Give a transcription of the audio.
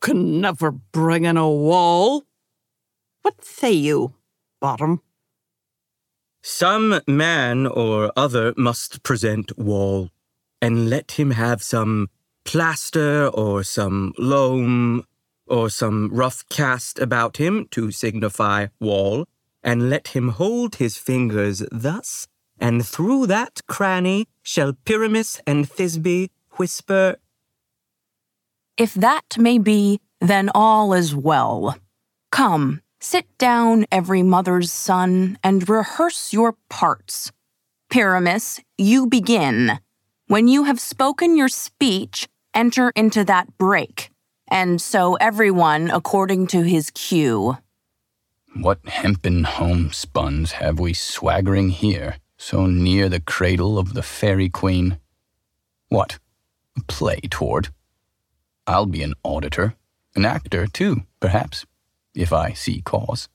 can never bring in a wall. What say you, Bottom? Some man or other must present wall, and let him have some plaster or some loam or some rough cast about him to signify wall, and let him hold his fingers thus, and through that cranny shall Pyramus and Thisbe whisper, If that may be, then all is well. Come, sit down, every mother's son, and rehearse your parts. Pyramus, you begin. When you have spoken your speech, enter into that break, and so everyone according to his cue. What hempen homespuns have we swaggering here, so near the cradle of the fairy queen? What, a play toward? I'll be an auditor, an actor too, perhaps, if I see cause.